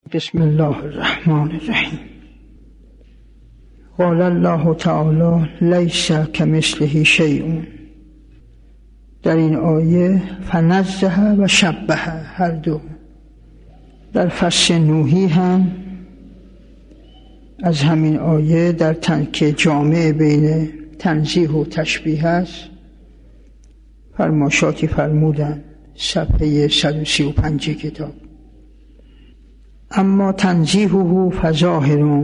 بسم الله الرحمن الرحیم. قال الله تعالی لیس کمثله شیء. در این آیه فنزه و شبه هر دو. در فصل نوحی هم از همین آیه که جامع بین تنزیه و تشبیه است فرماشاتی فرمودن. صفحه 135 کتاب. اما تنزیهه فظاهر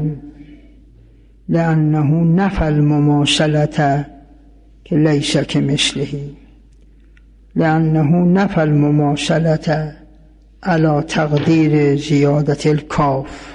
لأنه نفى المماثلة که لیس کمثله، لأنه نفى المماثلة على تقدیر زیادت الکاف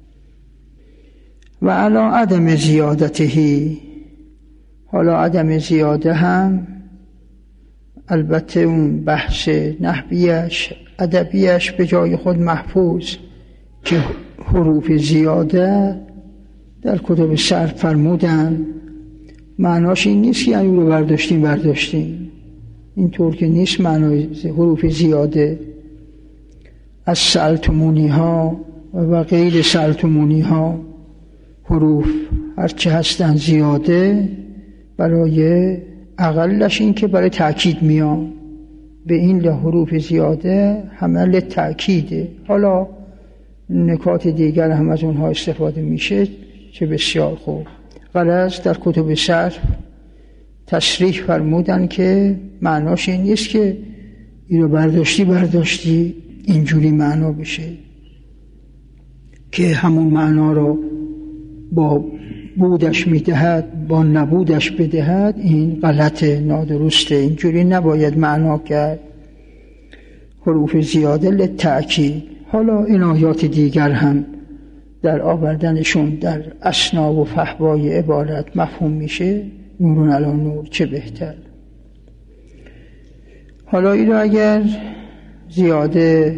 و على عدم زیادته. حالا عدم زیاده هم البته اون بحث نحویش ادبیش به جای خود محفوظ که حروف زیاده در کتب صرف فرمودن معناش این نیست که یعنی رو برداشتیم اینطور که نیست. معنای حروف زیاده از سألتمونی ها و غیر سألتمونی ها حروف هرچه هستن زیاده برای اقلش این که برای تأکید میان به این حروف زیاده حمل تأکیده. حالا نکات دیگر هم از اونها استفاده میشه چه بسیار خوب. غرض در کتب صرف تصریح فرمودن که معناش این نیست که اینو برداشتی اینجوری معنا بشه که همون معنا رو با بودش میدهد با نبودش بدهد. این غلطه، نادرسته، اینجوری نباید معنا کرد. حروف زیاده للتأکید. حالا این آیات دیگر هم در آوردنشون در اسنا و فحوای عبارت مفهوم میشه. نورون علی نور، چه بهتر. حالا این رو اگر زیاده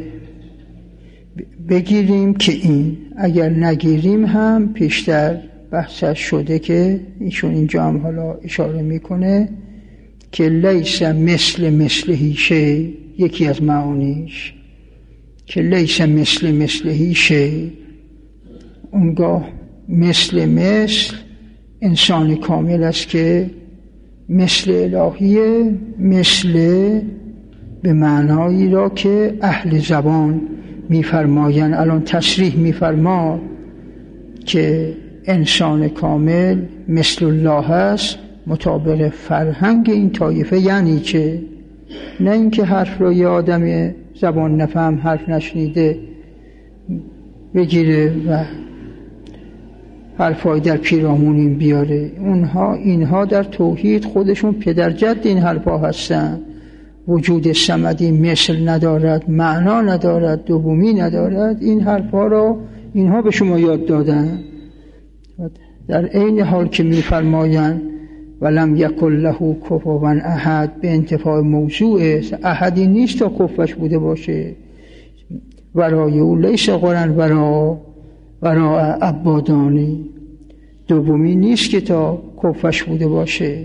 بگیریم که این، اگر نگیریم هم پیشتر بحثش شده که ایشون اینجا هم حالا اشاره میکنه که لیس مثله شیء، یکی از معانیش که لیس مثله شیء. اونگاه مثل انسان کامل است که مثل الهیه، مثل به معنایی را که اهل زبان میفرماین. الان تصریح میفرما که انسان کامل مثل الله است مطابق فرهنگ این طایفه. یعنی چه؟ نه اینکه حرف رو یه آدم زبان نفهم حرف نشنیده بگیره و حرفای در پیرامون بیاره. اینها در توحید خودشون پدرجد این حرفا هستن. وجود صمدی مثل ندارد، معنا ندارد، دومی ندارد. این حرفا رو اینها به شما یاد دادن. در عین حال که می‌فرمایند ولم یکن له کفوا احد، به انتفاع موضوع احدی نیست تا کفوش بوده باشه. ورای او لیس قرن ورا عبادانی، دومی نیست که تا کفوش بوده باشه.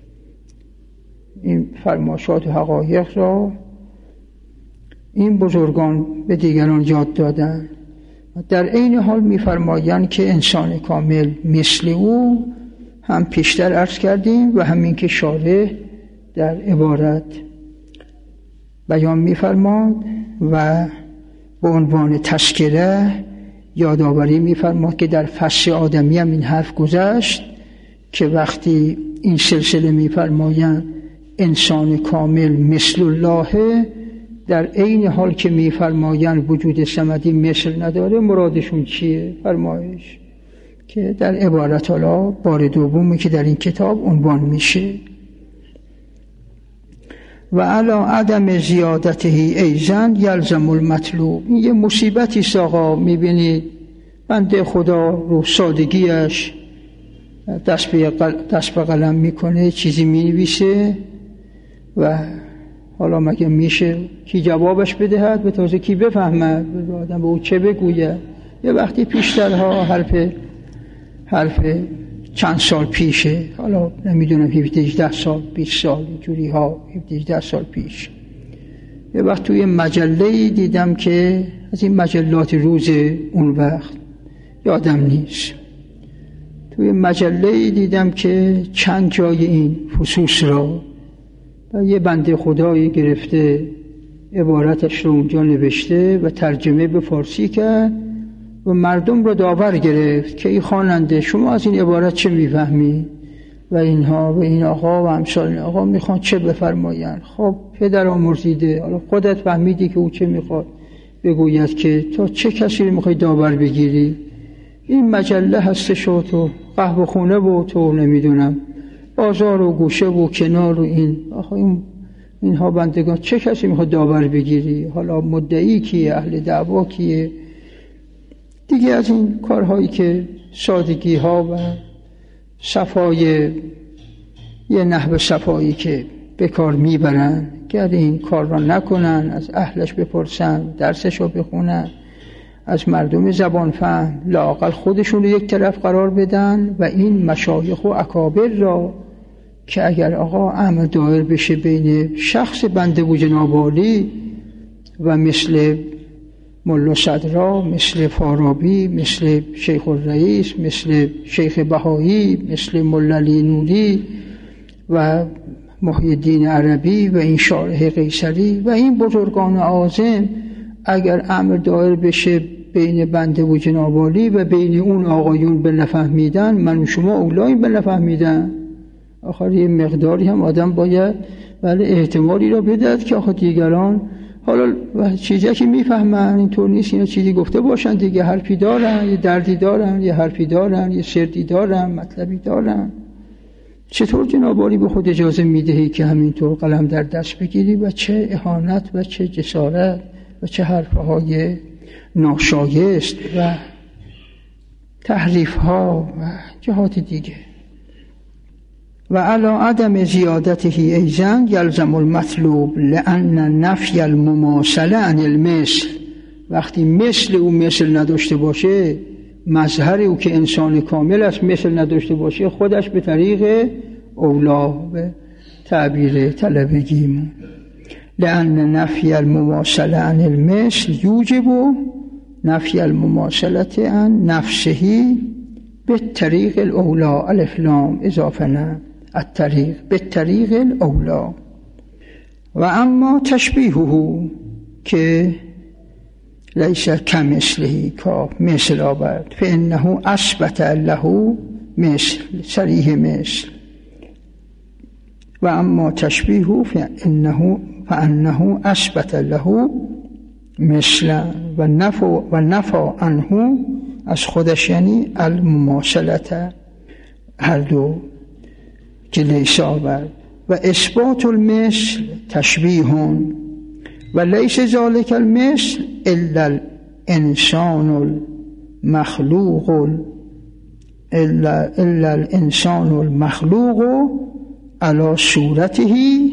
این فرماشات و حقایق را این بزرگان به دیگران یاد دادن. در عین حال می‌فرمایند که انسان کامل مثل او هم پیشتر عرض کردیم و همین که شارح در عبارت بیان می‌فرماد و به عنوان تذکره یادآوری می‌فرماد که در فصل آدمی هم این حرف گذشت که وقتی این سلسله می‌فرمایند انسان کامل مثل الله، در عین حال که می‌فرمایند وجود صمدی مثل نداره، مرادشون چیه؟ فرمایش که در عبارت حالا بار دومی که در این کتاب عنوان میشه و علی عدم زیادته ایضا یلزم المطلوب. این یه مصیبتی است آقا. میبینید بنده خدا رو سادگیش دست به قلم میکنه، چیزی مینویسه و حالا مگه میشه کی جوابش بدهد؟ به تازه کی بفهمد؟ آدم به او چه بگوید؟ یه وقتی پیشترها حرف چند سال پیشه، حالا نمیدونم 17 سال 20 سال جوری ها 17 سال پیش یه وقت توی مجله‌ای دیدم که از این مجلات روز اون وقت یادم نیست، توی مجله‌ای دیدم که چند جای این فصوص را و یه بنده خدایی گرفته عبارتش رو اونجا نوشته و ترجمه به فارسی کرد و مردم رو داور گرفت که این خواننده شما از این عبارت چه میفهمی و اینها و این آقا و امثال آقا میخوان چه بفرمایند. خب پدر آمرزیده، حالا خودت فهمیدی که او چه میخواد بگوید که تا چه کسی رو میخوای داور بگیری؟ این مجله هستش و تو قهوه خونه و تو نمیدونم بازار و گوشه و کنار و این آخه اینها بندگان چه کسی میخواد داور بگیری؟ حالا مدعی کیه؟ اهل دعوا کیه؟ دیگه از این کارهایی که سادگی ها و صفای یه نحو صفایی که به کار میبرن گر این کار را نکنن، از اهلش بپرسن، درسش رو بخونن، از مردم زبان فهم لااقل خودشون رو یک طرف قرار بدن و این مشایخ و اکابر را که اگر آقا امر دایر بشه بین شخص بنده و جناب عالی و مثل ملا صدرا، مثل فارابی، مثل شیخ الرئیس، مثل شیخ بهایی، مثل ملا علی نوری و محی الدین عربی و این شارح قیصری و این بزرگان عظیم اگر امر دایر بشه بین بنده و جناب عالی و بین اون آقایون به نفهمیدن، من و شما اولاییم به نفهمیدن. آخر یه مقداری هم آدم باید ولی احتمالی را بدهد که آخر دیگران حالا چیزی که میفهمن اینطور نیست، اینا چیزی گفته باشن دیگه، حرفی دارن، یه دردی دارن، یه حرفی دارن، یه سردی دارن، مطلبی دارن. چطور جناب عالی به خود اجازه میدهی که همینطور قلم در دست بگیری و چه اهانت و چه جسارت و چه حرفهای ناشایست و تحریفها و جهات دیگه. و علی عدم زیادته ایضا یلزم المطلوب لأن نفی المماثله عن المثل، وقتی مثل او مثل نداشته باشه، مظهر او که انسان کامل است مثل نداشته باشه، خودش به طریق اولا به تعبیر طلبگیمون لأن نفی المماثله عن المثل یوجب نفی المماثله عن نفسه بالطریق الاولا الف لام اضافه نه الطریق بالطریق الاولا. و اما تشبیهه که لیس کمثله کاف مثل آورد فانه اثبت له مثل صریح مثل. و اما تشبیهه فانه اثبت له مثل و نفى عنه از خودش، یعنی المماثلت هر دو که لیس آورد. و اثبات المثل تشبیه و لیس ذلك المثل الا الانسان المخلوق الا الانسان المخلوق على صورته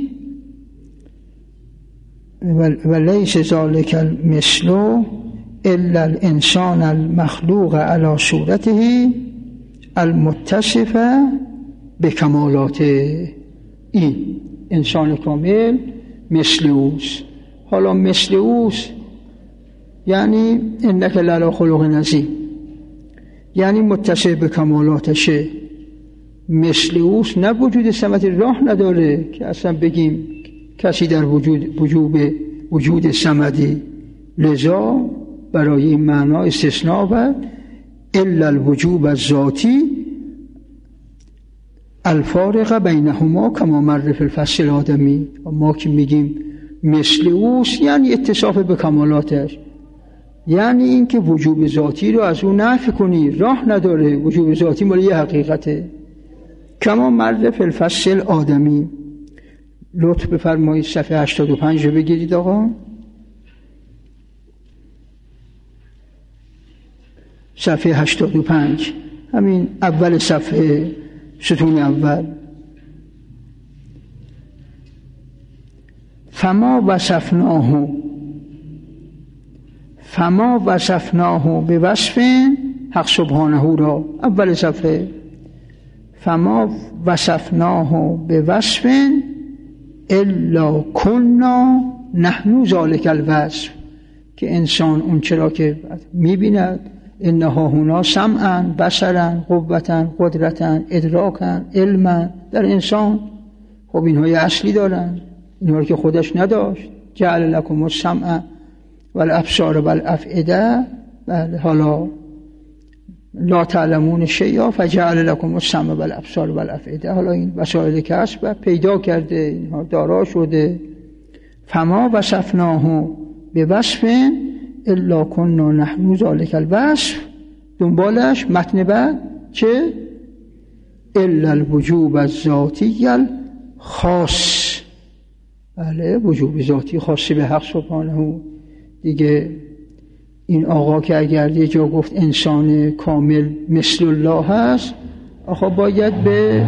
و لیس ذلك المثل الا الانسان المخلوق على صورته المتصف بکمالاته. این انسان کامل مثل اوست. حالا مثل اوست یعنی انک لعلی خلق عظیم، یعنی متصف به کمالاتشه. مثل اوست نه وجود صمد راه نداره که اصلا بگیم کسی در وجود صمدی، لذا برای این معنا استثناء و الا الوجوب الذاتی الفارق بینهما کما مر فی الفصل الآدمی. ما که میگیم مثل اوست یعنی اتصاف به کمالاتش، یعنی این که وجوب ذاتی رو از اون نفی کنی، راه نداره. وجوب ذاتی مال یه حقیقته. کما مر فی الفصل الآدمی. لطف بفرمایید صفحه 85 رو بگیرید آقا. صفحه 85 همین اول صفحه ستون اول. فما وصفناه به وصف حق سبحانه را اول صفحه. فما وصفناه به وصف الا کنا نحن ذالک الوصف، که انسان اون چرا که میبیند، انها هنا سمعا بصرا قوتا قدرتا ادراکا علما، در انسان خب اینها یه اصلی دارن، اینها که خودش نداشت. جعل لکم السمع والابصار والافئده، بله حالا لا تعلمون شیئا فجعل لکم السمع والابصار والافئده، حالا این وسایل کسب پیدا کرده، اینها دارا شده. فما وصفناه بوصف الا کنا نحن ذالک الوصف، دنبالش متن بعد چه؟ الا الوجوب الذاتی الخاص، بله وجوب ذاتی خاصی به حق سبحانه. دیگه این آقا که اگر یه جا گفت انسان کامل مثل الله هست، آخه باید به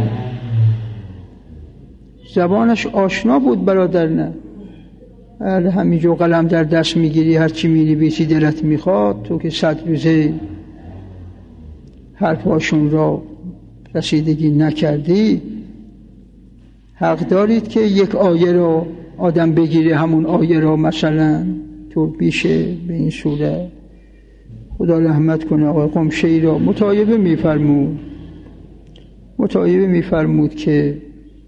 زبانش آشنا بود برادر، نه همینجا قلم در دست میگیری هرچی می‌نویسی دلت میخواد، تو که 100 روزه حرفاشون را رسیدگی نکردی. حق دارید که یک آیه را آدم بگیره، همون آیه را مثلا تو بیشه به این صورت. خدا رحمت کنه آقای قمشه‌ای را متایبه میفرمود که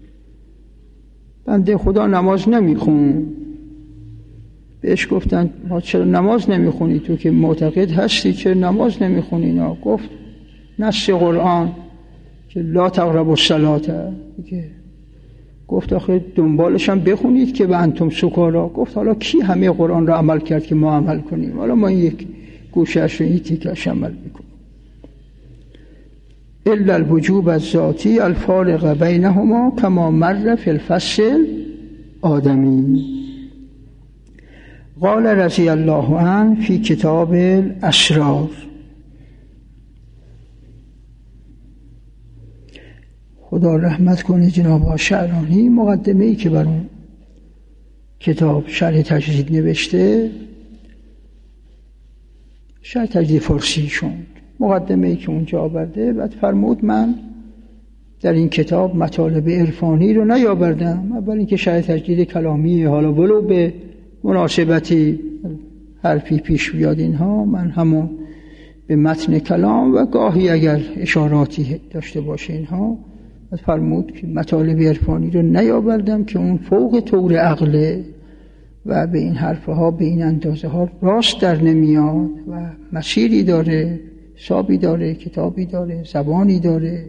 بنده خدا نماز نمیخون. بهش گفتن ما چرا نماز نمیخونی، تو که معتقد هستی چرا نماز نمیخونی؟ اینا گفت نص قرآن که لا تقربوا الصلاة، گفت آخه دنبالش هم بخونید که به انتم سکارا. گفت حالا کی همه قرآن را عمل کرد که ما عمل کنیم؟ حالا ما یک گوشش و این تیکش عمل بکنیم. الا الوجوب الذاتی الفارق بینهما کما مر فی الفصل آدمی. قال رضی الله عنه فی کتاب الاسرار، خدا رحمت کنه جناب شعرانی، مقدمه‌ای که بر اون کتاب شرح تجدید نوشته، شرح تجدید فارسیشون، مقدمه‌ای که اونجا آورده، بعد فرمود من در این کتاب مطالب عرفانی رو نیاوردم. اول اینکه شرح تجدید کلامی، حالا ولو به مناسبتی حرفی پیش بیاد اینها، من همون به متن کلام و گاهی اگر اشاراتی داشته باشه اینها، فرمود که مطالب عرفانی رو نیاوردم که اون فوق طور عقله و به این حرفها به این اندازه ها راست در نمیاد و مسیری داره، حسابی داره، کتابی داره، زبانی داره.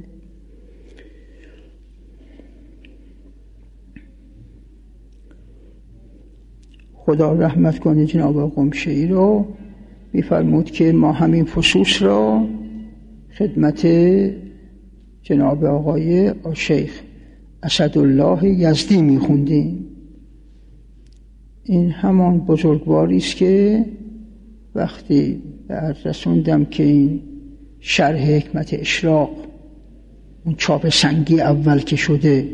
خدا رحمت کنه جناب قمشه‌ای رو، میفرمود که ما همین فصوص را خدمت جناب آقای شیخ اسدالله یزدی میخوندیم. این همان بزرگواری است که وقتی به عرض رسوندم که این شرح حکمت اشراق، اون چاپ سنگی اول که شده،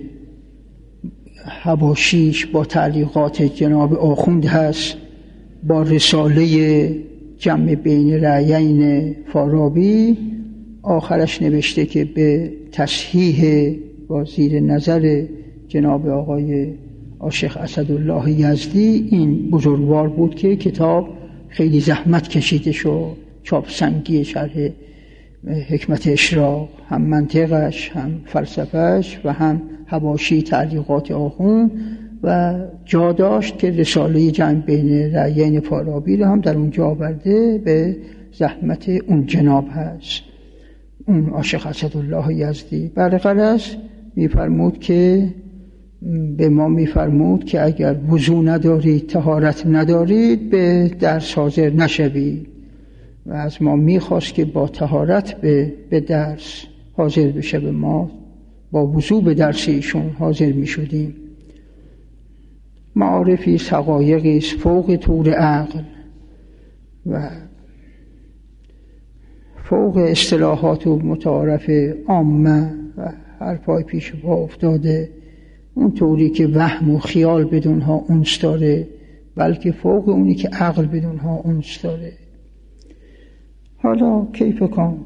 حواشیش با تعلیقات جناب آخوند هست، با رساله جمع بین رأیین فارابی، آخرش نوشته که به تصحیح با زیر نظر جناب آقای شیخ اسدالله یزدی، این بزرگوار بود که کتاب خیلی زحمت کشیده شد، چاپ سنگی شرح حکمت اشراق، هم منطقش، هم فلسفهش و هم حواشی تعلیقات آخوند، و جا داشت که رساله جمع بین رأیین فارابی رو هم در اونجا آورده، به زحمت اون جناب هست، اون شیخ اسدالله یزدی. برقرار میفرمود که به ما میفرمود که اگر وضو ندارید، طهارت ندارید، به درس حاضر نشوید، و از ما میخواست که با طهارت به درس حاضر بشه. به ما با وضو به درس ایشون حاضر میشدیم. معارفی، حقایقی فوق طور عقل و فوق اصطلاحات و متعارف عامه و حرفای پیش پا افتاده، اون طوری که وهم و خیال بدونها اونس داره، بلکه فوق اونی که عقل بدونها اونس داره. حالا کیف کن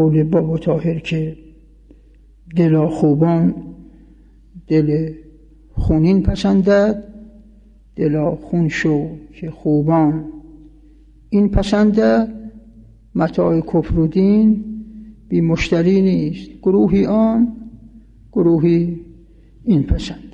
قول بابا طاهر که دلا خوبان دل خونین پسندد، دلا خون شو که خوبان این پسندد. متاع کفر و دین بی مشتری نیست، گروهی آن گروهی این پسنده.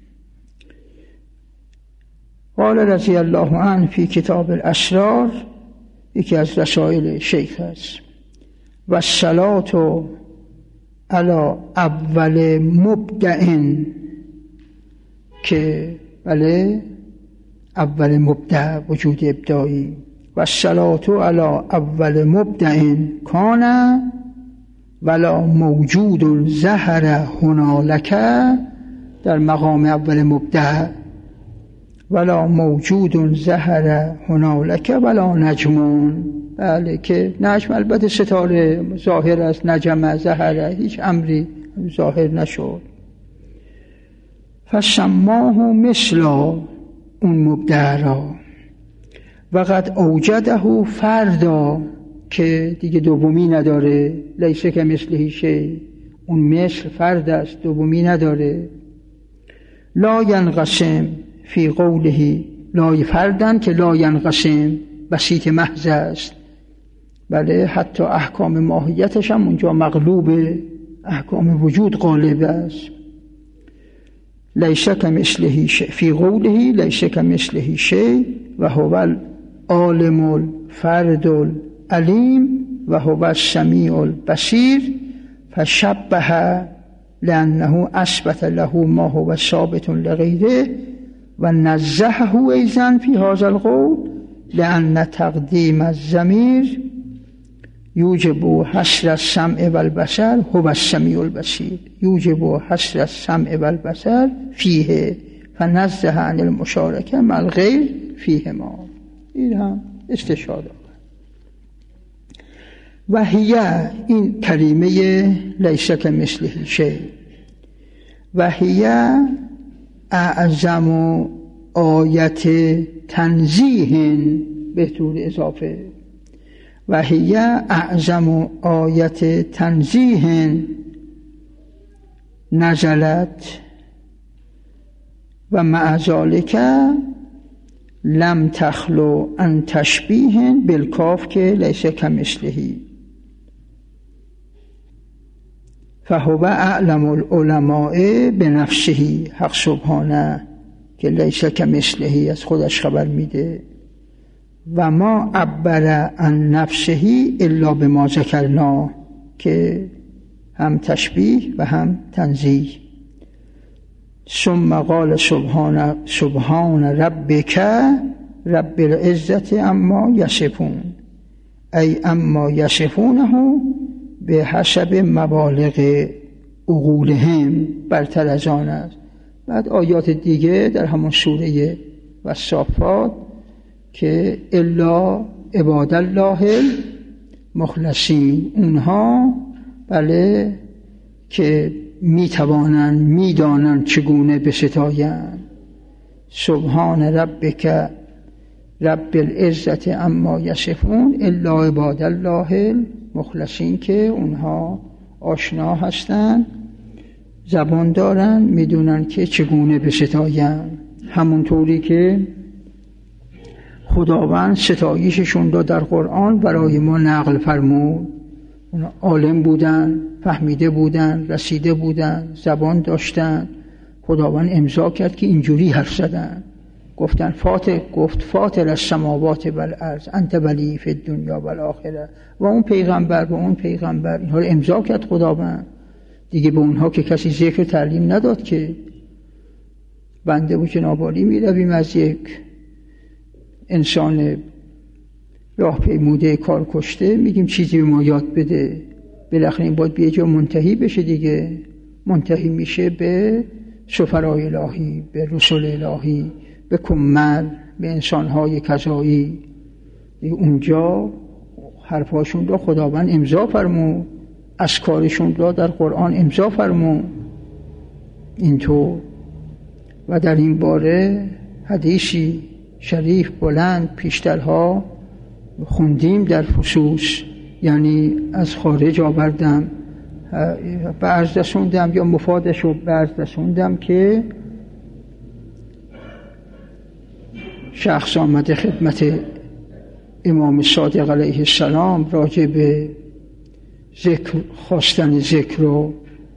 قال رضی الله عنه فی کتاب الاسرار، یکی از رسائل شیخ است، و الصلاة علی اول مبدع، که بله اول مبدع وجود ابداعی، و الصلاة علی اول مبدع کان ولا موجود ظهر هنالک، در مقام اول مبدع، ولا موجود ظهر هنالک ولا نجمون، بله که نجم البته ستاره ظاهر است، نجم ظهر هیچ امری ظاهر نشد. فسماه مثل اون مبدع را، و قد اوجده فردا، که دیگه دومی نداره، لیس کمثله شیء، اون مثل فرد است، دومی نداره. لا ینقسم فی قوله، لا فردن که لا ینقسم بسیط محض است، بله حتی احکام ماهیتش هم اونجا مغلوب احکام وجود غالب است. لیس کمثله شیء فی قوله لیس کمثله شیء و هو العالم الفرد العلیم و هو السمیع البصیر، فشبه لأنه اثبت له ما هو ثابت لغیره، و نزهه ایضا فی هذا القول لأن تقدیم الضمیر یوجب حصر السمع والبصر هو السمیع البصیر، یوجب حصر السمع والبصر فیه، فنزه عن المشارکه مع الغیر فیهما. این هم استشهاد. و هی، این کلمه لیس کمثله شیء، و هی اعظم آیت تنزیه، به طور اضافه، و هی اعظم آیت تنزیه نزلت و مع ذلک لم تخلو عن تشبیه بالکاف که لیس کمثله، فهو اعلم العلماء بنفسه، حق سبحانه که لیس کمثله از خودش خبر میده، و ما عبر عن نفسه الا بما ذکرنا، که هم تشبیه و هم تنزیه. ثم قال سبحان ربک رب العزة عما یصفون، ای اما یصفونه به حسب مبالغ عقولهم، برتر از آن است. بعد آیات دیگه در همون سوره والصافات که الا عباد الله المخلصین، اونها بله که میتوانند میدانند چگونه بستایند. سبحان ربک رب العزة عما یصفون الا عباد الله المخلصین، که اونها آشنا هستند، زبان دارن، میدونن که چگونه بستایند. همونطوری که خداوند ستایششون را در قرآن برای ما نقل فرمود. اونا عالم بودن، فهمیده بودن، رسیده بودن، زبان داشتن. خداوند امضا کرد که اینجوری حرف زدن، گفتن گفت فاطر السماوات والارض انت ولی فی الدنیا والآخره، و اون پیغمبر اینها رو امضا کرد خداوند دیگه. به اونها که کسی ذکر تعلیم نداد که بنده و جناب عالی میرویم از یک انسان راه پیموده کار کشته میگیم چیزی به ما یاد بده، بالاخره این باید به یه جا منتهی بشه دیگه. منتهی میشه به سفرای الهی، به رسول الهی، به کمل، به انسانهای کذایی. اونجا حرفاشون را خداوند امضا فرمود، اذکارشون را در قرآن امضا فرمود. اینطور و در این باره حدیثی شریف بلند پیشترها خوندیم در فصوص یعنی از خارج آوردم به عرض رسوندم یا مفادش رو به عرض رسوندم که شخص آمده خدمت امام صادق علیه السلام راجع به ذکر، خواستن ذکر و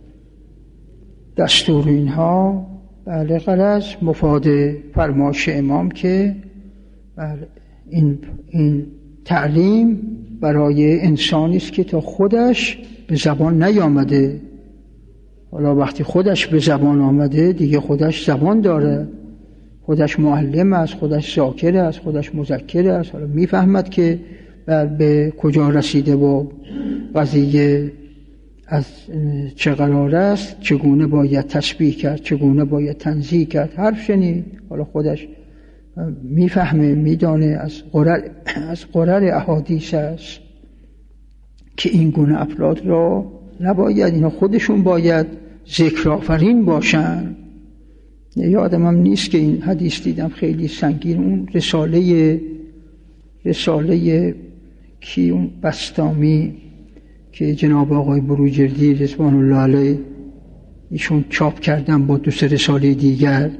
دستور اینها. بله غرض مفاد فرمایش امام که بله این تعلیم برای انسانی است که تا خودش به زبان نیامده. حالا وقتی خودش به زبان آمده دیگه خودش زبان داره، خودش معلم است، خودش ذاکر است، خودش مذکر است. حالا میفهمد که به کجا رسیده و قضیه از چه قرار است، چگونه باید تسبیح کرد، چگونه باید تنزیه کرد. حرف شنید، حالا خودش میفهمه، میدانه. از قرر احادیث است که این گونه افراد را نباید، اینا خودشون باید ذکر آفرین باشن. یادم هم نیست که این حدیث دیدم خیلی سنگین، اون رساله کی، اون بسطامی که جناب آقای بروجردی رضوان الله علیه ایشون چاپ کردن با 2-3 رساله دیگر،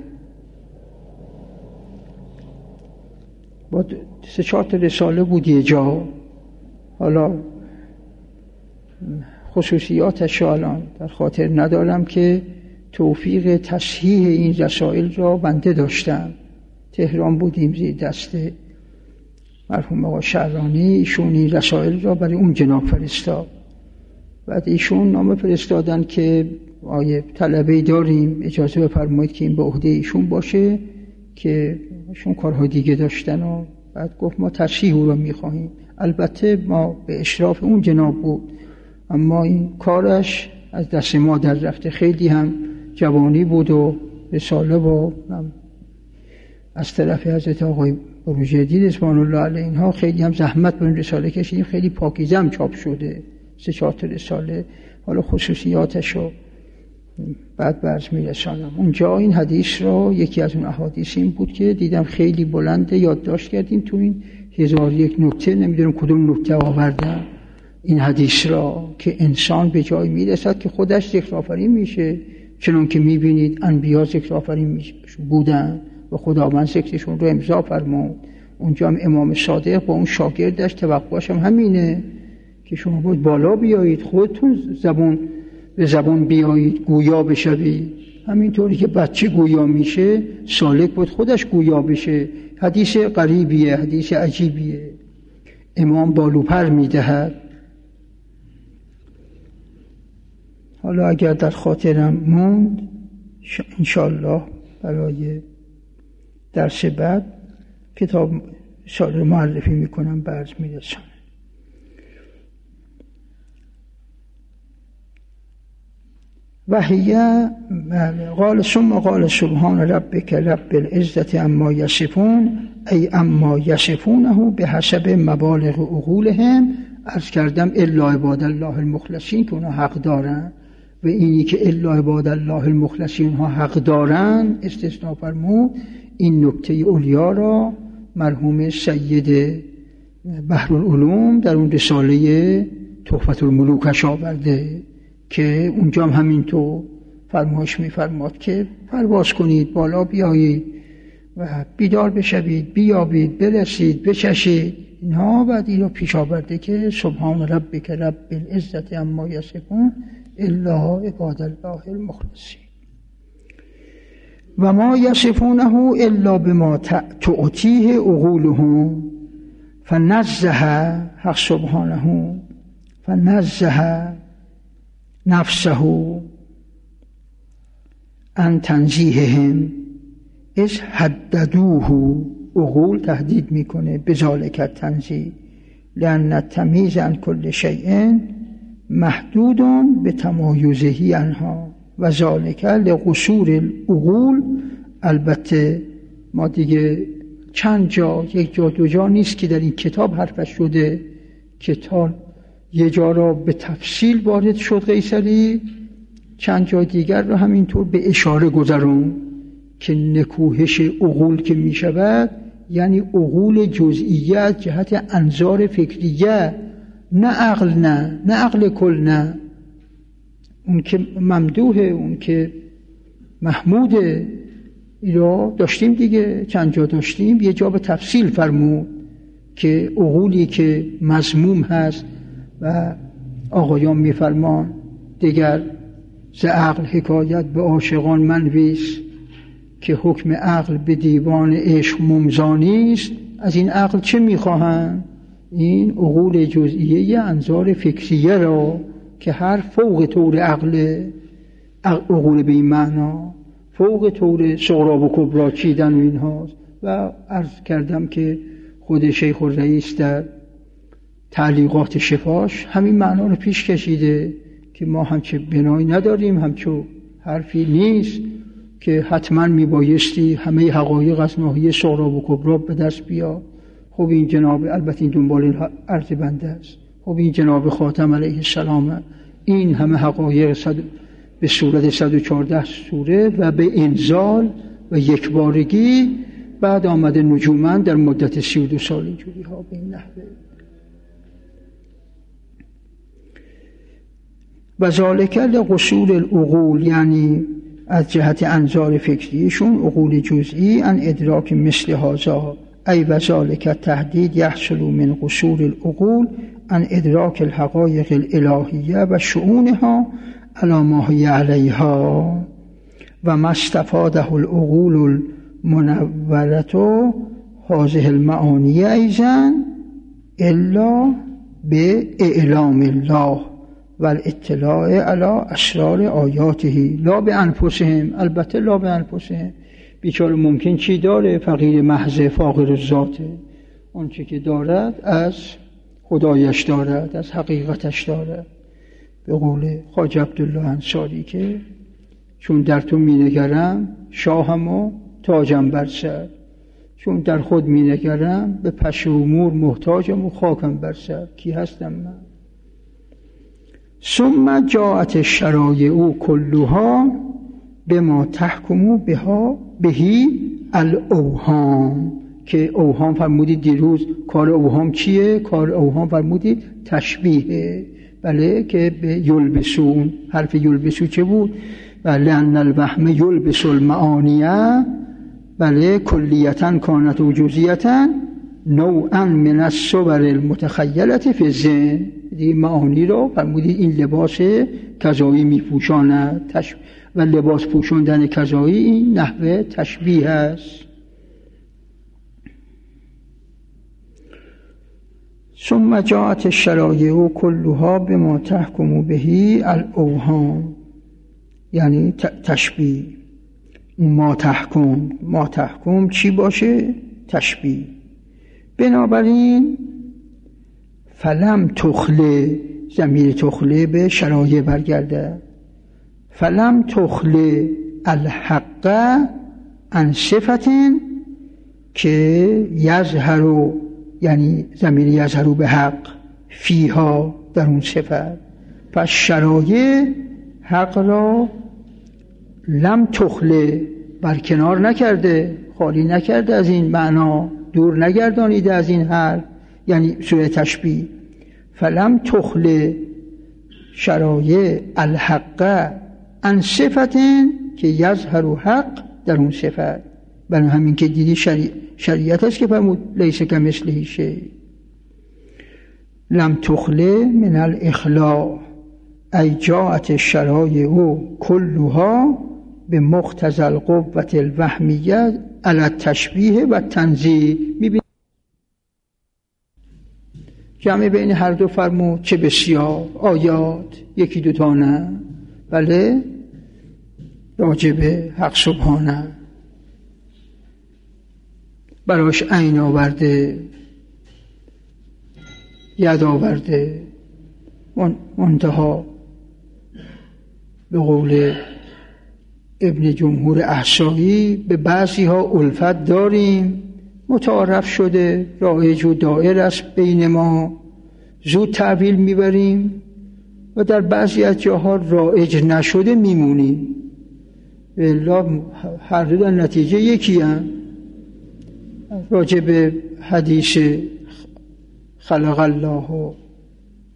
با 3-4 رساله بود یه جا. حالا خصوصیاتش الان در خاطر ندارم که توفیق تصحیح این رسائل را بنده داشتم. تهران بودیم زیر دست مرحوم آقا شعرانی، ایشون این رسائل را برای اون جناب فرستاد. بعد ایشون نامه فرستادن که آیه طلبه داریم، اجازه بفرمایید که این به عهده ایشون باشه، که ایشون کارهای دیگه داشتن. و بعد گفت ما تصحیح او را میخواهیم. البته ما به اشراف اون جناب بود، اما این کارش از دست ما در رفته. خیلی هم جوانی بود و رساله و از طرف حضرت آقای بروجردی رضوان الله علیه اینها خیلی هم زحمت به این رساله کشیدیم. خیلی پاکیزه هم چاپ شده، 3-4 رساله. حالا خصوصیاتش رو بعد برز میرسانم. اونجا این حدیث رو، یکی از اون احادیث این بود که دیدم خیلی بلنده، یادداشت کردیم تو این 1001 نکته، نمیدونم کدوم نکته آوردم این حدیث را، که انسان به جای میرسد که خودش ذکر آفرین میشه، چنان که میبینید انبیا ذکر آفرین بودن و خداوند ذکرشون رو امضا فرمود. اونجا هم امام صادق با اون شاگردش توقعش هم همینه که شما باید بالا بیایید، خودتون به زبان بیایید، گویا بشوید. همینطوری که بچه گویا میشه، سالک باید خودش گویا بشه. حدیث غریبیه، حدیث عجیبیه. امام بالوپر میدهد. حالا اگر در خاطرم موند انشاءالله برای درس بعد کتاب سال معرفی میکنم، برز میرسم. وحیه قال ثم قال سبحان ربک رب العزة عما یصفون ای عما یصفونه بحسب مبالغ عقولهم. عرض کردم الا عباد الله المخلصین که اونها حق دارن، و اینی که الا عباد الله المخلصین ها حق دارن استثناء فرمود. این نکته اولیا را مرحوم سید بحرالعلوم در اون رساله تحفة الملوکش آورده که اونجا هم همینطور فرمایش می‌فرماد که پرواز کنید، بالا بیایید و بیدار بشوید، بیابید، برسید، بچشید. اینها بعد این رو پیش آورده که سبحان ربک رب العزة عما یصفون الا عباد الله المخلصین و ما یصفونه الا بما تعطیه عقولهم فنزه حق سبحانه فنزه نفسه عن تنزیههم اذ حددوه. عقول تهدید میکنه بذالک التنزیه لأن التمییز عن کل شیء محدود به تمایزه عنها و ذالک لقصور العقول. البته ما دیگه چند جا، 1 جا 2 جا نیست که در این کتاب حرفش شده. کتاب یه جا را به تفصیل وارد شد قیصری، چند جا دیگر را همینطور به اشاره گذرون که نکوهش عقول که می شود یعنی عقول جزئیت جهت انظار فکریه نه عقل، نه عقل کل، نه اون که ممدوحه، اون که محموده. اینا داشتیم دیگه، چند جا داشتیم. یه جا به تفصیل فرمود که عقولی که مذموم هست و آقایان میفرمان دیگر ز عقل حکایت به عاشقان منویس که حکم عقل به دیوان عشق ممضی است. از این عقل چه میخواهند؟ این عقول جزئیه انظار فکریه را که هر فوق طور عقول به این معنا فوق طور صغرا و کبرا چیدن و اینهاست. و عرض کردم که خود شیخ الرئیس در تعلیقات شفاش همین معنا رو پیش کشیده که ما همچه بنایی نداریم، همچه حرفی نیست که حتما میبایستی همه حقایق از ناحیه صغرا و کبرا به دست بیاد. خب این جناب، البته این دنبال عرض بنده است، خب این جناب خاتم علیه السلام این همه حقایق به صورت 114 سوره و به انزال و یکبارگی بعد آمده نجومن در مدت 32 سال اینجوری ها به این نحوه. و ذالک لقصور العقول، یعنی از جهت انظار فکریشون عقول جزئی ان ادراک مثل هذا، ای و ذالک تهدید یحصل من قصور العقول ان ادراک الحقایق الالهیه و شؤونها علی ما هی علیها و ما استفاده العقول المنورة هذه المعانی ایضا الا به اعلام الله و الاطلاع علی اسرار آیاته لا به انفسهم. البته لا به انفسهم، بیچاره ممکن چی داره؟ فقیر محض فاقر الذاته، اون چی که دارد از خدایش دارد، از حقیقتش دارد. به قول خواجه عبدالله انصاری که چون در تو می نگرم شاهم و تاجم بر سر، چون در خود می نگرم به پشه امور محتاجم و خاکم بر سر. کی هستم من؟ ثم جاءت الشرایع کلها بما تحکم بها بهی الاوهام، که اوهام فرمودید دیروز کار اوهام چیه؟ کار اوهام فرمودید تشبیه. بله، که به یلبسون، حرف یلبسو چه بود؟ بله، ان الوهم یلبس المعانیه، بله، کلیتا کانت و جزئیتا نوعا من الصور المتخیلة فی الذهن. این معانی رو فرمودید این لباس کذایی میپوشاند و لباس پوشاندن کذایی این نحوه تشبیه است. ثم جاءت الشرایع كلها بما تحكم به الاوهام، یعنی تشبیه. ما تحکم چی باشه؟ تشبیه. بنابراین فلم تخله، ضمیر تخله به شرایع برگرده، فلم تخله الحق عن صفت که یظهر، یعنی ضمیر یظهر به حق فیها، در اون صفت. پس شرایع حق را لم تخله، برکنار نکرده، خالی نکرده از این معنا، دور نگردانیده از این حرف، یعنی سوره تشبیه. فلم تخله شرایع الحق عن صفت که یظهر حق در اون صفت. برای همین که دیدی شریعت است که فرمود لیس کمثله شیء. لم تخله من الاخلاء ای جاءت الشرایع کلها به مقتضی القوة الوهمیه علی التشبیه و تنزیه. میبینید جمع بین هر دو فرمود چه بسیار آیات، یکی دوتا نه، بله، راجب حق سبحانه براش عین آورده، ید آورده، منتها به قول ابن جمهور احصایی به بعضی ها الفت داریم، متعارف شده، رایج و دائر است بین ما، زود تعبیل میبریم و در بعضی از جاها رایج نشده میمونیم. الا هر دو در نتیجه یکی هم. راجع به حدیث خلق الله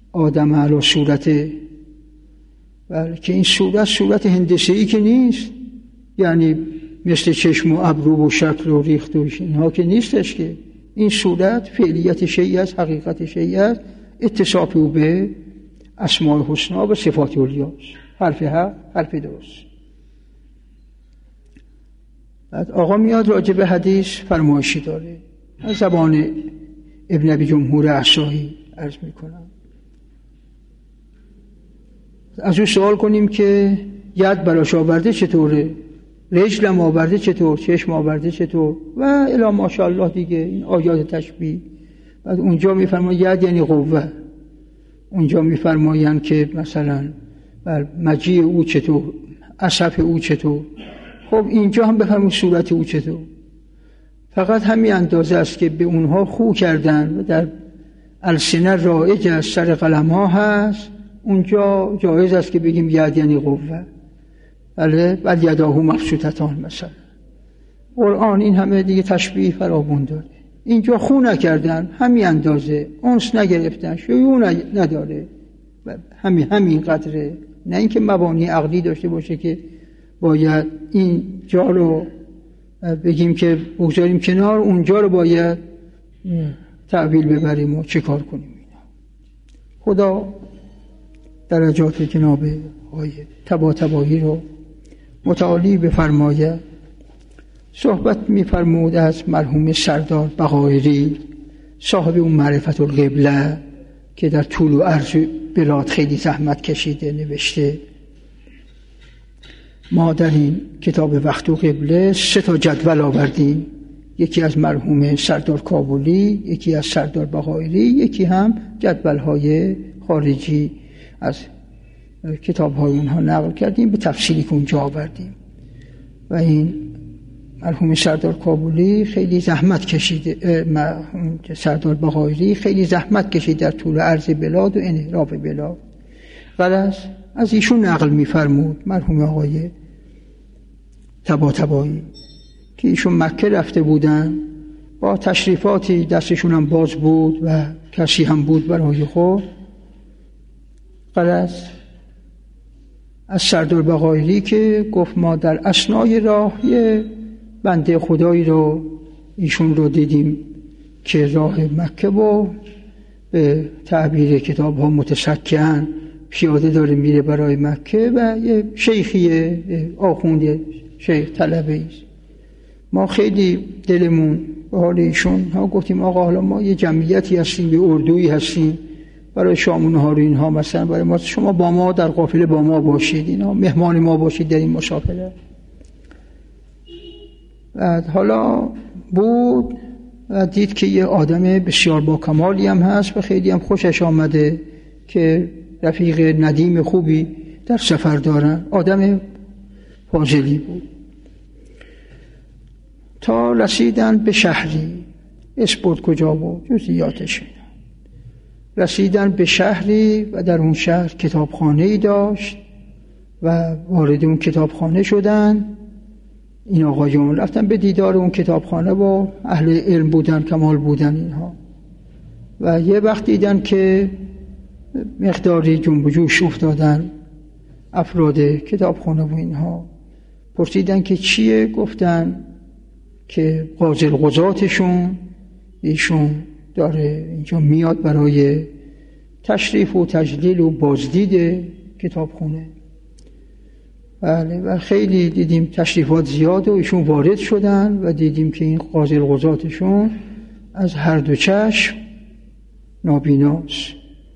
آدم علی صورته، که این صورت هندسه‌ای که نیست، یعنی مثل چشم و ابرو و شکل و ریخت و اینها که نیستش، که این صورت فعلیت شیء است، حقیقت شیء است، اتصاف او به اسماء الحسنی و صفات علیاست. حرف حق، حرف درست. بعد آقا میاد راجع به حدیث فرمایشی داره، از زبان ابن ابی جمهور احصایی عرض میکنم. از او سوال کنیم که ید براش آورده چطوره، رجلم آورده چطور، چشم آورده چطور و الی ماشاءالله دیگه این آیات تشبیه. بعد اونجا میفرماید ید یعنی قوه، اونجا میفرمایند که مثلا مجیع او چطور، اصف او چطور. خب اینجا هم بفرمایید صورت او چطور. فقط همین اندازه است که به اونها خو کردن و در السنه رایج از سر قلم ها هست، اونجا جایز است که بگیم ید یعنی قوه. بله، بعد یداهو مبسوطتان مثلا. قرآن این همه دیگه تشبیه فراوان داره. اینجا خو نکردن، همین اندازه، اونس نگرفتن، شیوع نداره، همین قدره. نه اینکه مبانی عقلی داشته باشه که باید این جا رو بگیم که بگذاریم کنار، اونجا رو باید تعبیل ببریم و چه کار کنیم. خدا درجات جناب آقای طباطبایی رو متعالی بفرماید. صحبت می‌فرمود از مرحوم سردار بقایری، صاحب اون معرفت القبله، که در طول و عرض بلاد خیلی زحمت کشیده نوشته. ما در این کتاب وقت و قبله 3 جدول آوردیم، یکی از مرحوم سردار کابلی، یکی از سردار بقایری، یکی هم جدول‌های خارجی از کتاب‌های اونها نقل کردیم، به تفصیلی که اونجا آوردیم. و این مرحوم سردار کابلی خیلی زحمت کشیده، سردار بقایری خیلی زحمت کشید در طول عرض بلاد و انحراف بلاد. غرض از ایشون نقل می‌فرمود مرحوم آقای طباطبایی که ایشون مکه رفته بودن، با تشریفاتی دستشون هم باز بود و کسی هم بود برای خود. غرض از سردار بقایری که گفت ما در اثنای راه یه بنده خدایی رو ایشون رو دیدیم که راه مکه و به تعبیر کتاب ها متسکن پیاده داره میره برای مکه و یه شیخیه، آخوند شیخ طلبه ایست. ما خیلی دلمون به حال ایشون ها، گفتیم آقا حالا ما یه جمعیتی هستیم، یه اردویی هستیم، برای شام ها رو اینها مثلا برای ما، شما با ما در قافله با ما باشید، اینا مهمان ما باشید در این مسافرت. بعد حالا بود و دید که یه آدم بسیار با کمالی هم هست و خیلی هم خوشش آمده که رفیق ندیم خوبی در سفر دارن، آدم فاضلی بود. تا رسیدن به شهری، اسپورت کجا بود جزئیاتش، رسیدن به شهری و در اون شهر کتابخانه‌ای داشت و وارد اون کتابخانه شدن. این آقایون رفتن به دیدار اون کتابخانه و اهل علم بودن، کمال بودن اینها، و یه وقت دیدن که مقداری جنب و جوش افتادن افراد کتابخانه و اینها. پرسیدن که چیه؟ گفتن که قاضی القضاتشون ایشون داره اینجا میاد برای تشریف و تجلیل و بازدید کتابخانه. بله، و خیلی دیدیم تشریفات زیاد و ایشون وارد شدن و دیدیم که این قاضی القضاتشون از هر دو چشم نابیناست،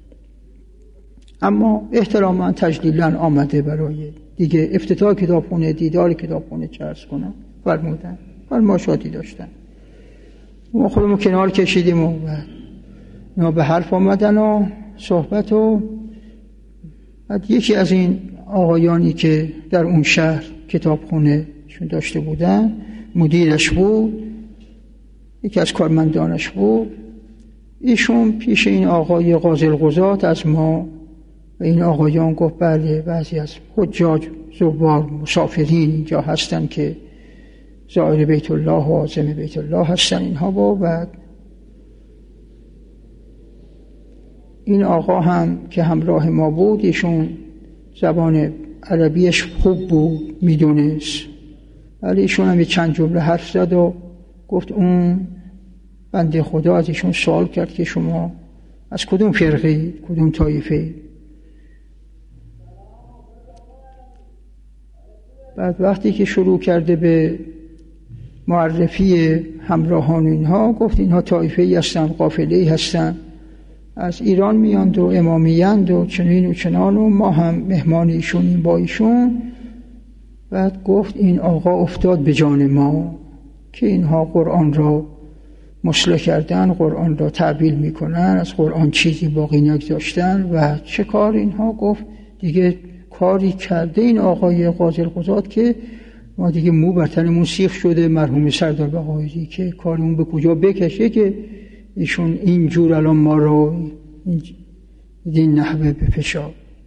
اما احتراما تجلیلا آمده برای دیگه افتتاح کتابخانه، دیدار کتابخانه چه عرض کنم فرمودن. فرماشاتی داشتن، ما خودمون کنار کشیدیم و اینا به حرف آمدن و صحبت. و بعد یکی از این آقایانی که در اون شهر کتابخانه شون داشته بودن، مدیرش بود، یکی از کارمندانش بود، ایشون پیش این آقای قاضی القضات از ما و این آقایان گفت بله بعضی از حجاج زوار مسافرین اینجا هستن که زائر بیت الله و عازم بیت الله هستن اینها. و بعد این آقا هم که همراه ما بود، ایشون زبان عربیش خوب بود، میدونست، ولی ایشون هم چند جمله حرف زد و گفت اون بنده خدا از ایشون سوال کرد که شما از کدوم فرقه، کدوم طایفه؟ بعد وقتی که شروع کرده به معرفی همراهان اینها، گفت اینها طایفه‌ای هستن، قافله‌ای هستن، از ایران میاند و امامیند و چنین و چنان و ما هم مهمان ایشونیم با ایشون. بعد گفت این آقا افتاد به جان ما که اینها قرآن را مصلح کردن، قرآن را تعبیل میکنن، از قرآن چیزی باقی نگذاشتن و چه کار اینها. گفت دیگه کاری کرده این آقای قاضی القضات که ما دیگه مو بر تنمون سیخ شده، مرحوم سردار بقایزی، که کارمون به کجا بکشه که ایشون اینجور الان ما رو این نحوه بفشار.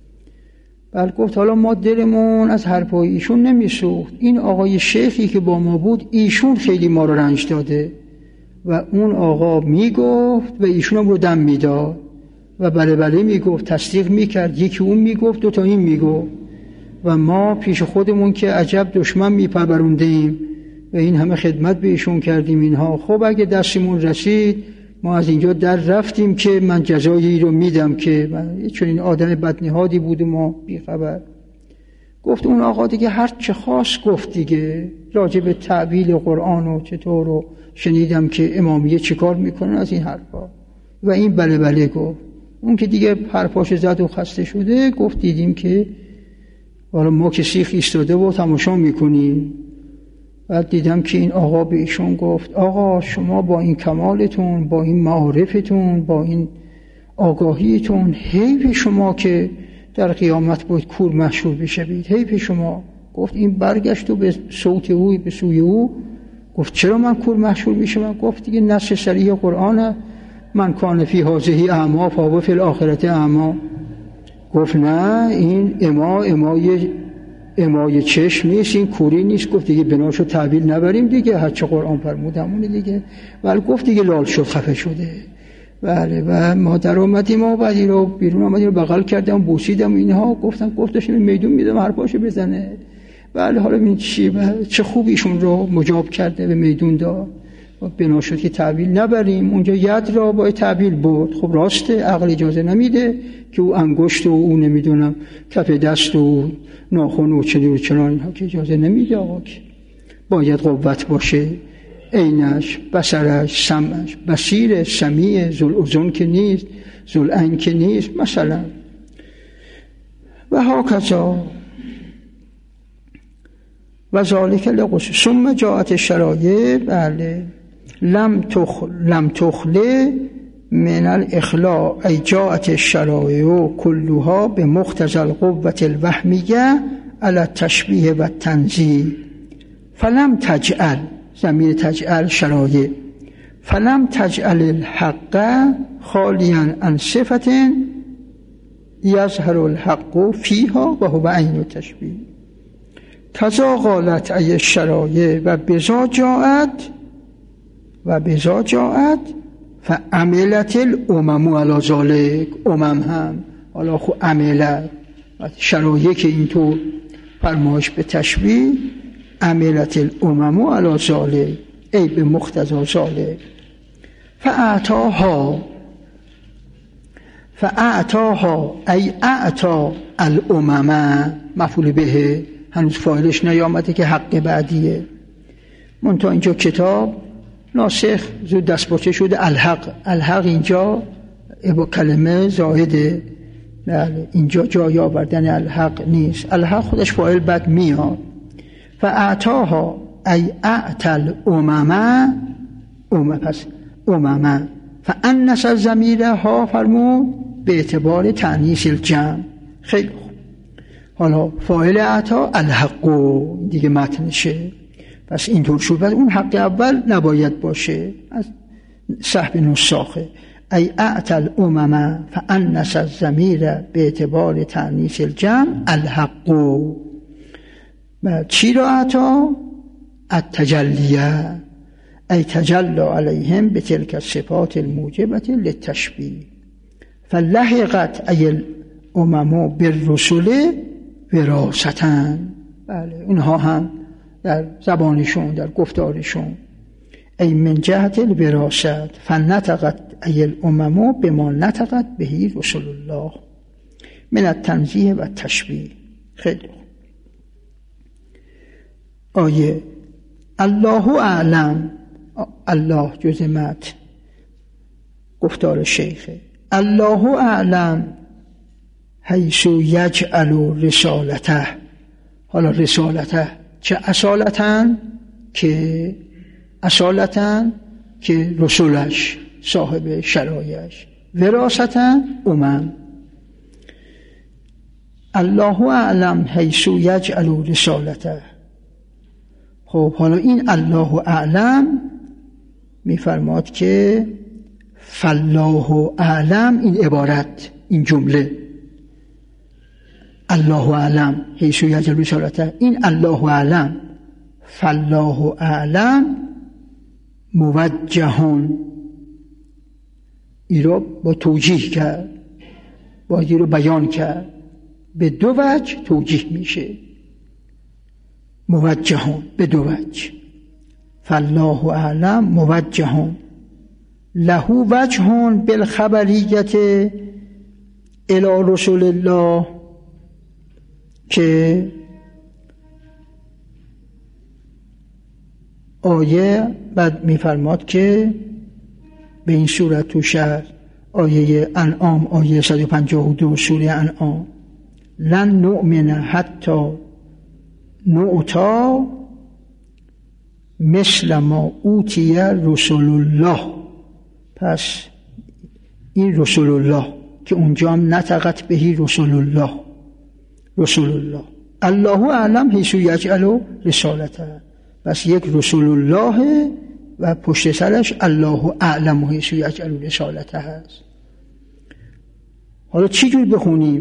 بل گفت حالا ما دلمون از حرفای ایشون نمیسوخت، این آقای شیخی که با ما بود ایشون خیلی ما رو رنج داده و اون آقا میگفت و ایشون هم رو دم میداد و بله بله میگفت، تصدیق میکرد، یکی اون میگفت دو تا این میگفت و ما پیش خودمون که عجب دشمن میپروروندیم و این همه خدمت به ایشون کردیم اینها. خب اگه دستمون رسید ما از اینجا در رفتیم که من جزایی رو میدم، که چون این آدم بدنهادی بود و ما بیخبر. گفت اون آقا دیگه هر چه خواست گفت دیگه، راجع به تعبیل قرآن و چطور، رو شنیدم که امامیه چه کار میکنن از این حرفا و این بله بله گفت. اون که دیگه حرفاش زد و خسته شده، گفت دیدیم که حالا ما که سیخ ایستاده و تماشا میکنیم. بعد دیدم که این آقا به ایشون گفت آقا شما با این کمالتون، با این معارفتون، با این آگاهیتون، حیف شما که در قیامت باید کور محشور بشوید، حیف شما. گفت این برگشت و به صوت اوی به سوی او گفت چرا من کور محشور میشم؟ گفت دیگه نص صریح قرآنه، من کان فی هذه اعمی فهو فی الاخرة اعمی. گفت نه این امای چشم نیست، این کوری نیست. گفت دیگه بناشو تعبیل نبریم دیگه، هرچه قرآن فرمود همونه دیگه. ولی گفت دیگه لال شد، خفه شده. بله و ما در اومدیم و بعدی رو بیرون آمدیم، بغل کردم، بوسیدم اینها، گفتم میدون میدم حرفاشو بزنه. بله حالا این چه خوب ایشون رو مجاب کرده، به میدون داد. بنا شد که تعبیل نبریم، اونجا ید را با تعبیل برد. خب راسته، عقل اجازه نمیده که او انگشت و او نمیدونم کف دست و ناخن و چنان اینها که اجازه نمیده. آقا که باید قوت باشه، عینش، بصرش، سمعش، بصیر، سمیع، ذوالأذن که نیست، ذوالعین که نیست مثلا. و هاکذا و ذالک لقص ثم جاءت الشرایع. بله لم تخله من الاخلاء ای جاءت الشرایع كلها بمقتضى القوة الوهمیه علی التشبیه و التنزیه. فلم تجعل، ضمیر تجعل شرایع، فلم تجعل الحق خالیا عن صفة یظهر الحق فیها و هو عین التشبیه. کذا قالت ای الشرایع و بذا جاءت فعملت الامم علی ذلک. امم هم حالا خود عملت شرایع که اینطور فرمایش به تشبیه، عملت الامم علی ذلک ای به مقتضا ذلک. فاعطاها ای اعطا الامم، مفعول به، هنوز فاعلش نیامده که حق بعدیه. منتها اینجا کتاب ناسخ زود دستپاچه شده. الحق اینجا با کلمه زائده، اینجا جای آوردن الحق نیست، الحق خودش فاعل بعد میاد. فاعطاها ای اعطى الامم، پس امم فانس الضمیرها فرمود به اعتبار تأنیث الجمع. خیلی خوب، حالا فاعل اعطا الحق دیگه متنشه، پس اینطور شد. پس اون حق اول نباید باشه، از صحب نساخه. ای اعطى الامم فانس الضمیر به اعتبار تأنیث الجمع الحق. چی را اعطا؟ التجلیه ای تجلی علیهم بتلک الصفات الموجبه للتشبیه. فلحقت ای الامم بالرسل وراثة. بله اونها هم در زبانشون، در گفتارشون، ای من جهت الوراثت فنطقت ای الامم بما نطقت به رسول الله من التنزیه و التشبیه. خیلی آیه الله اعلم، الله جز متن گفتار شیخه، الله اعلم حیث یجعل رسالته. حالا رسالته چه اصالتاً که رسولش صاحب شرایعش، وراثتاً امم. الله اعلم حیث یجعل رسالته. خب حالا این الله اعلم میفرماد که فالله اعلم، این عبارت، این جمله الله اعلم حیث یجعل رسالته، این الله اعلم فالله اعلم موجهون، این رو با توجیه کرد، با این رو بیان کرد، به دو وجه توجیه میشه. موجهون به دو وجه، فالله اعلم موجهون له وجهون بالخبریت الی رسول الله، که آیه بعد میفرماد که به این صورت تو شهر آیه انعام، آیه 152 سوره انعام، لن نؤمن حتی نؤتا مثل ما اوتی رسول الله. پس این رسول الله که اونجا هم نطقت بهی رسول الله، رسول الله الله اعلم حیث یجعل رسالته، پس یک رسول الله و پشت سرش الله اعلم حیث یجعل رسالته هست. حالا چی جور بخونیم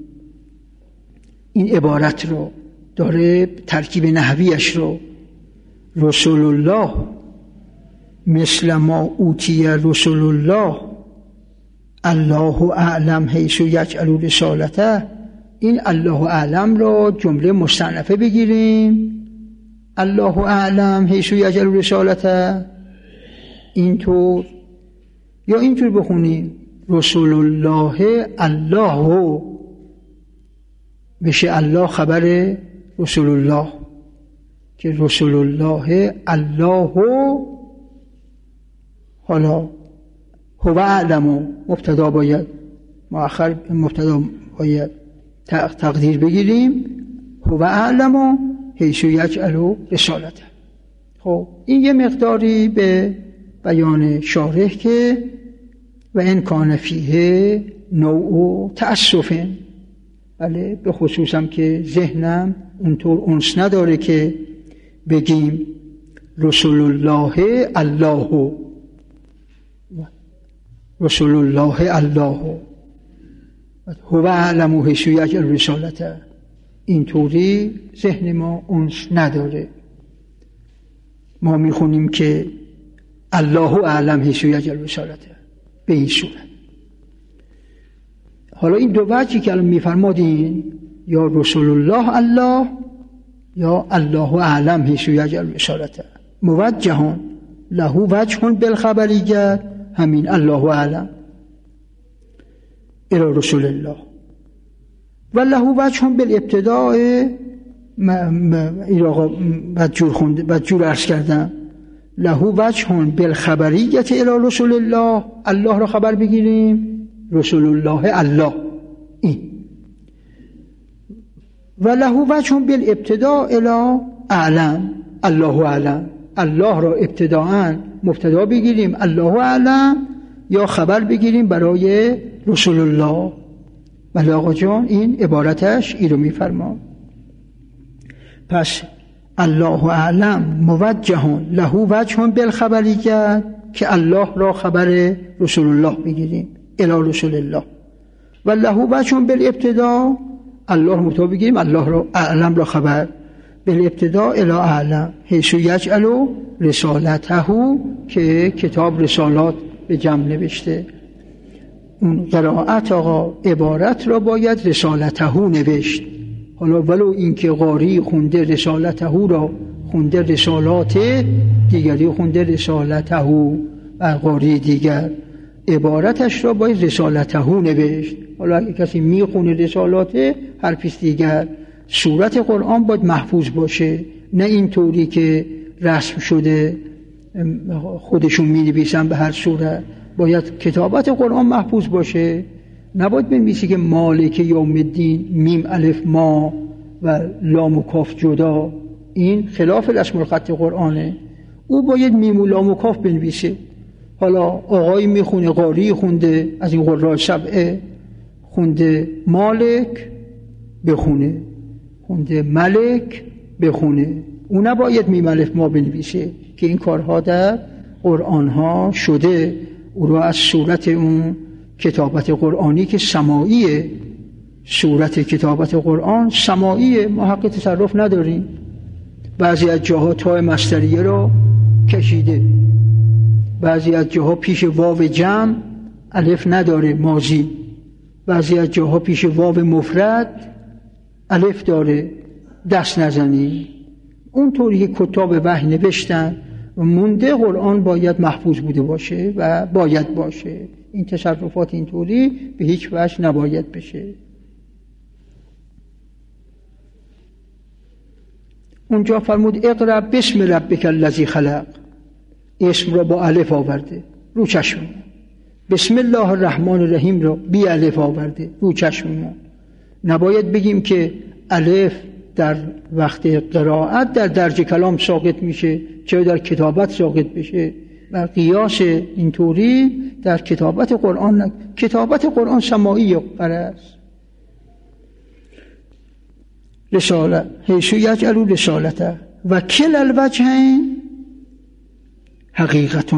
این عبارت رو؟ داره ترکیب نحویش رو، رسول الله مثل ما اوتی رسول الله الله اعلم حیث یجعل رسالته. این الله اعلم رو جمله مستأنفه بگیریم، الله اعلم حیث یجعل رسالته اینطور، یا اینطور بخونیم رسول الله الله بشه الله خبر رسول الله، که رسول الله الله حالا هو اعلم مبتدا باید مؤخر، مبتدا باید تقدیر بگیریم هو اعلم حیث یجعل رسالته. خب این یه مقداری به بیان شارح که و ان کان فیه نوع تأسف، بله به خصوصم که ذهنم اونطور انس نداره که بگیم رسول الله الله، رسول الله الله هو اعلم حیث یجعل رسالته، اینطوری ذهن ما انس نداره. ما میخونیم که الله اعلم حیث یجعل رسالته به این صورت. حالا این دو وجهی که الان میفرمادین، یا رسول الله الله یا الله اعلم حیث یجعل رسالته، موجهون له وجهون بالخبریت، همین الله اعلم الی رسول الله، و له وجهون بالابتداء، این آقا بدجور عرض کردم، له وجهون بالخبریت الی رسول الله، الله را خبر بگیریم رسول الله الله این، و له وجهون بالابتداء الی اعلم الله اعلم، الله را ابتداءً مبتدا بگیریم الله اعلم، یا خبر بگیریم برای رسول الله. بله آقا جان، این عبارتش این رو میفرما. پس الله اعلم موجهون له وجهون بالخبریت، که الله را خبر رسول الله بگیریم الی رسول الله، و له وجهون بالابتدا، الله مبتدا بگیریم الله را اعلم را خبر بالابتدا الی اعلم حیث یجعل رسالته، که کتاب رسالات به جمع نوشته. اون قرائت آقا عبارت را باید رسالته نوشت. حالا ولو اینکه قاری خونده رسالته را خونده رسالات دیگری خونده رسالته و قاری دیگر، عبارتش را باید رسالته نوشت. حالا اگه کسی میخونه رسالات حرفی دیگر، صورت قرآن باید محفوظ باشه، نه این طوری که رسم شده خودشون می-نویسن به هر صورت. باید کتابت قرآن محفوظ باشه، نباید بنویسی که مالک یوم الدین میم الف ما و لام و کاف جدا، این خلاف رسم الخط قرآنه. او باید میم و لام و کاف بنویسه. حالا آقایی میخونه، قاری خونده از این قراء سبعه، خونده مالک بخونه، خونده ملک بخونه، او نباید میم الف ما بنویسه که این کارها در قرآن ها شده. او را از صورت اون کتابت قرآنی که سماعیه، صورت کتابت قرآن سماعیه، ما حق تصرف نداریم. بعضی از جاها تاء مصدریه را کشیده، بعضی از جاها پیش واو جمع الف نداره ماضی، بعضی از جاها پیش واو مفرد الف داره، دست نزنی. اون طوری که کتاب وحی نوشتن و مونده، قرآن باید محفوظ بوده باشه و باید باشه. این تصرفات اینطوری به هیچ وجه نباید بشه. اونجا فرمود اقرأ بسم ربک الذی خلق، اسم را با الف آورده رو چشم، بسم الله الرحمن الرحیم را بی الف آورده رو چشم. نباید بگیم که الف در وقت قرائت در درج کلام ساقط میشه، چرا در کتابت ساقط بشه؟ و قیاس اینطوری در کتابت قرآن کتابت قرآن سماعی است. رساله حیث یجعل رسالته و کل الوجهین حقیقتون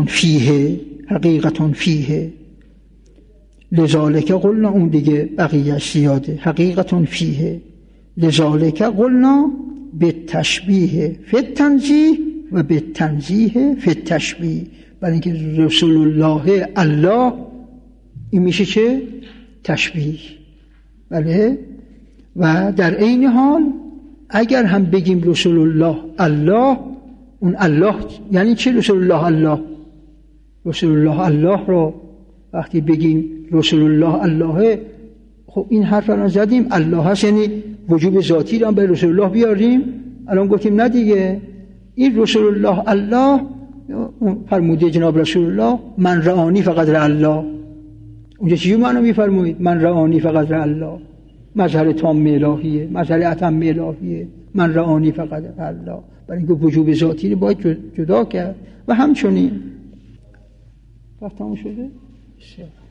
فیه لذالک قلنا، اون دیگه بقیه زیاده، حقیقتون فیه لذالک قلنا بالتشبیه فی التنزیه و بالتنزیه فی التشبیه. برای اینکه رسول الله الله این میشه چه؟ تشبیه. بله. و در عین حال اگر هم بگیم رسول الله الله، اون الله یعنی چه؟ رسول الله الله، رسول الله الله رو وقتی بگیم رسول الله الله، خب این حرف رو زدیم الله هست، یعنی وجوب ذاتی رو هم به رسول الله بیاریم. الان گفتیم نه دیگه، این رسول الله الله فرموده جناب رسول الله من رآنی فقط رأى الله. اونجا چی معنی میفرمایید؟ من رآنی فقط رأى الله، مظهر تام الهیه، مظهر اتم الهیه، من رآنی فقط رأى الله. برای اینکه وجوب ذاتی رو باید جدا کرد. و همچنین وقت تمام شده؟